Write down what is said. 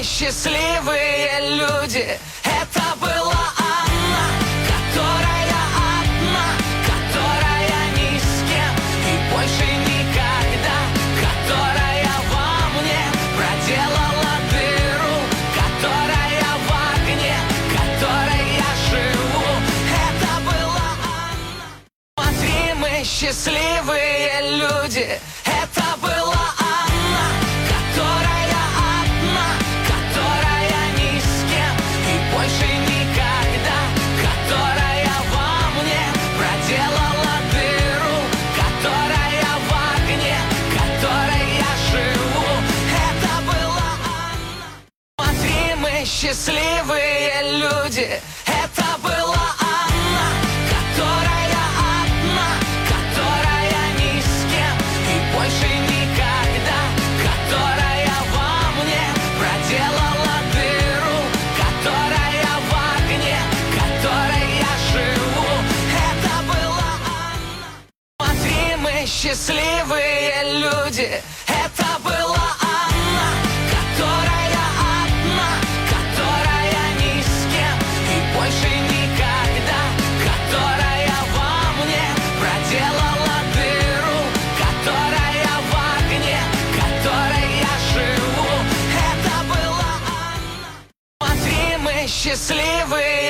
счастливые люди. Это была Анна, которая одна, которая ни с кем и больше никогда, которая во мне проделала дыру, которая в огне, которой я живу. Это была Анна. Смотри, мы счастливые люди. Это была Анна, которая одна, которая ни с кем и больше никогда, которая во мне проделала дыру, которая в огне, которой я живу. Это была Анна. Смотри, мы счастливые люди. Это была Анна, которая одна, которая ни с кем и больше никогда, которая во мне проделала дыру, которая в огне, которой я живу. Это была Анна. Смотри, мы счастливые люди. Это была Анна, которая одна, которая ни с кем и больше никогда, которая во мне проделала дыру, которая в огне, которой я живу. Это была Анна. Смотри, мы счастливые